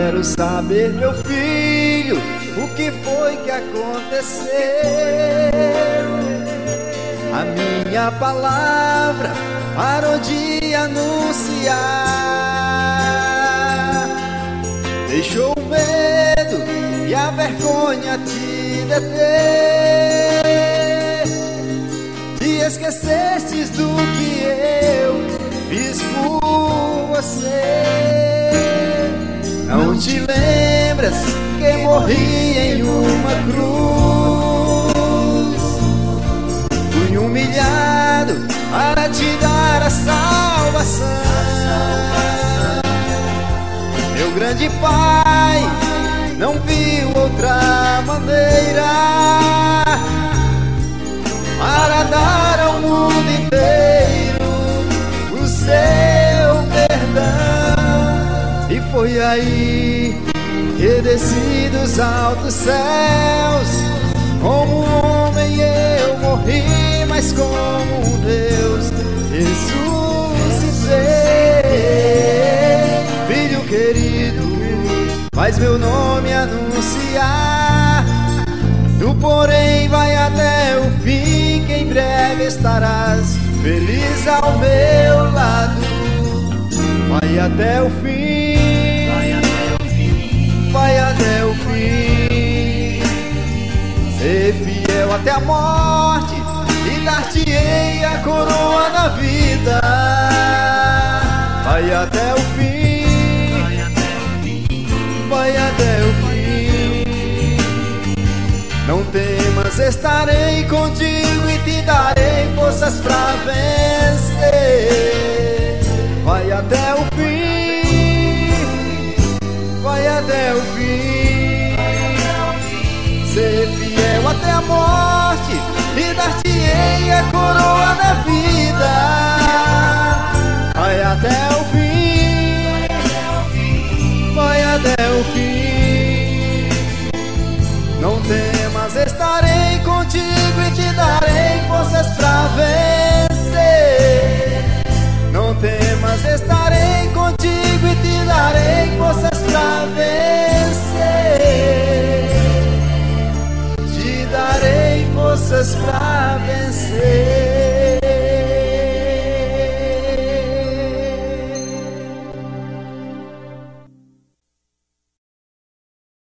quero saber, meu filho, o que foi que aconteceu. A minha palavra parou de anunciar, deixou o medo e a vergonha te deter. Te esquecestes do que eu fiz por você. Não te lembras que morri em uma cruz? Fui humilhado para te dar a salvação. Meu grande Pai não viu outra maneira para dar ao mundo inteiro o seu perdão. E foi aí que desci dos altos céus. Como um homem eu morri, mas como um Deus ressuscitei. Filho querido, faz meu nome anunciar. Tu porém vai até o fim, que em breve estarás feliz ao meu lado. Vai até o fim, vai até o fim. Ser fiel até a morte e dar-te-ei a coroa da vida. Vai até o fim, vai até o fim. Não temas, estarei contigo e te darei forças pra vencer. Vai até o fim, vai até o fim. Ser fiel até a morte e dar-te-ei a coroa da vida. Vai até o fim, vai até o fim. Não temas, estarei contigo e te darei forças pra vencer.